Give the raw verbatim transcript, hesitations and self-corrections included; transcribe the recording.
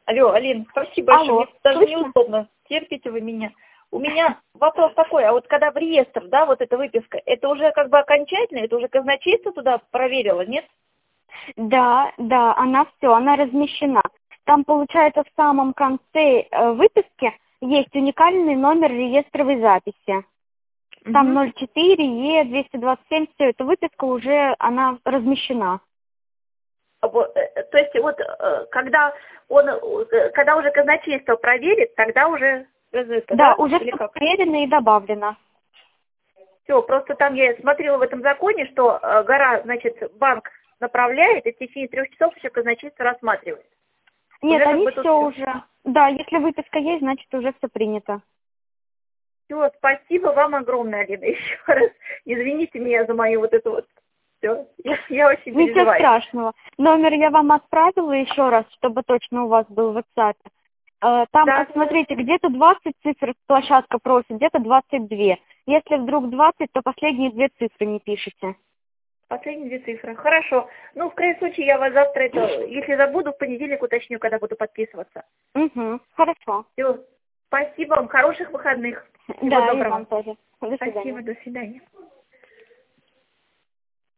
Алло, Алин, спасибо большое. Алло, Мне даже слышно? неудобно. Терпите вы меня. У меня вопрос такой, а вот когда в реестр, да, вот эта выписка, это уже как бы окончательно, это уже казначейство туда проверило, нет? Да, да, она все, она размещена. Там, получается, в самом конце э, выписки есть уникальный номер реестровой записи. Там Мгм. ноль четыре Е двести двадцать семь, все, эта выписка уже, она размещена. Вот, э, э, то есть вот э, когда он, э, когда уже казначейство проверит, тогда уже это, Да, да? уже Или все как? проверено и добавлено. Все, просто там я смотрела в этом законе, что э, гора, значит, банк направляет, и в течение трех часов еще казначейство рассматривает. Нет, Уже как они бы тут все все. уже. Да, если выписка есть, значит уже все принято. Все, спасибо вам огромное, Алина, еще раз. Извините меня за мою вот эту вот все. Я, я очень Ничего переживаю. страшного. Номер я вам отправила еще раз, чтобы точно у вас был в WhatsApp. Э, Там, Да, посмотрите, где-то двадцать цифр площадка просит, где-то двадцать два. Если вдруг двадцать, то последние две цифры не пишите. последние две цифры. Хорошо. Ну, в крайнем случае, я вас завтра, это, если забуду, в понедельник уточню, когда буду подписываться. Угу, хорошо. Все. Спасибо вам. Хороших выходных. Всего Да, и доброго. вам тоже. До свидания. Спасибо. До свидания.